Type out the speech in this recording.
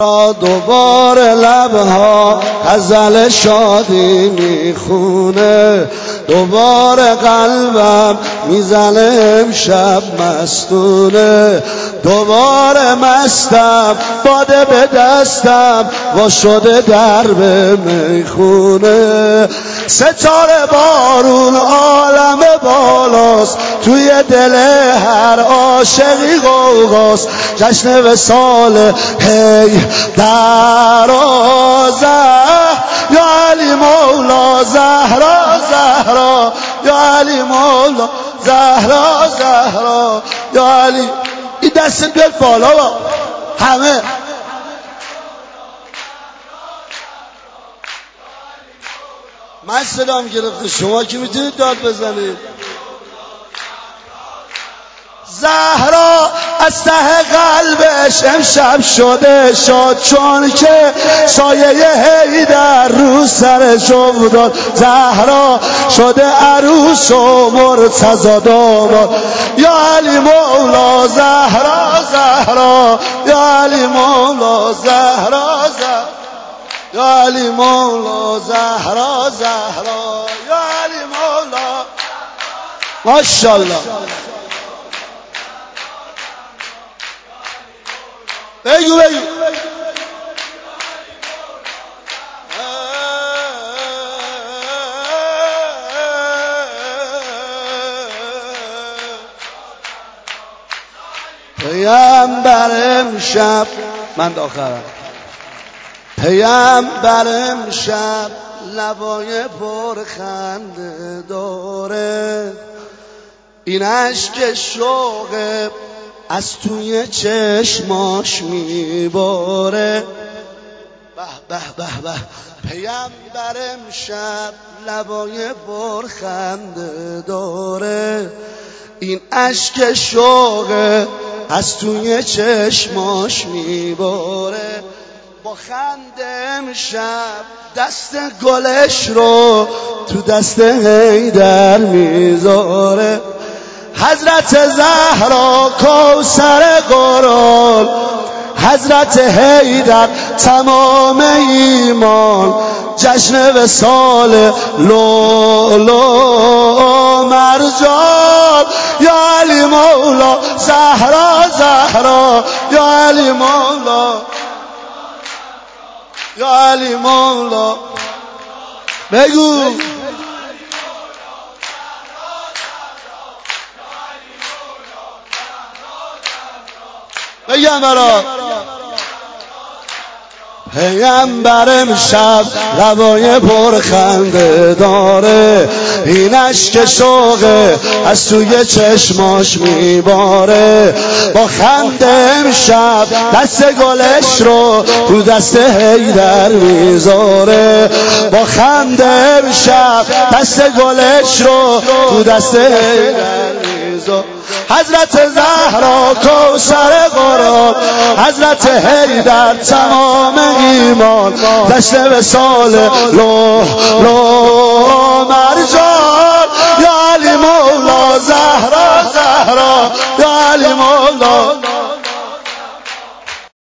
دوباره لبها غزل شادی میخونه، دوباره قلبم میزنه امشب مستونه، دوباره مستم باده به دستم وا شده درب میخونه. ستاره بارون عالم بالاست، توی دل هر عاشقی غوغاست. جشن وصال هی درازه یا علی مولا زهرا زهرا، یا علی مولا زهرا زهرا، یا علی. این دست بیاد بالا با همه. من صدام گرفته، شما که میتونید داد بزنید. زهرا از ته قلبش امشب شده شاد، چون که سایه حیدر رو سرش افتاد. زهرا شده عروس و مرتضی داماد، یا علی مولا زهرا زهرا، یا علی مولا زهرا زهرا، یا علی مولا زهرا زهرا، یا علی مولا. ماشاءالله. بگو پیامبر امشب، من آخرم، پیامبر امشب لبای پرخنده داره، این اشک شوق از توی چشماش میباره. به به به به. پیامبر امشب لبای پرخنده داره، این اشک شوق از توی چشماش میباره. با خنده امشب دست گلش رو تو دست حیدر میذاره. حضرت زهرا کوثر قرآن، حضرت حیدر تمام ایمان. جشن وصال لؤلؤ مرجان، یا علی مولا زهرا زهرا، یا علی مولا، یا علی مولا. بگو بگم برات. پیامبر امشب لبای پرخنده داره، این اشک شوق از توی چشماش میباره. با خنده امشب دست گلش رو تو دست حیدر میذاره. با خنده امشب دست گلش رو تو دست حیدر میذاره. حضرت زهرا کوثر قرآن، حضرت حیدر تمام ایمان. جشن وصال لؤلؤ مرجان، یا علی مولا زهرا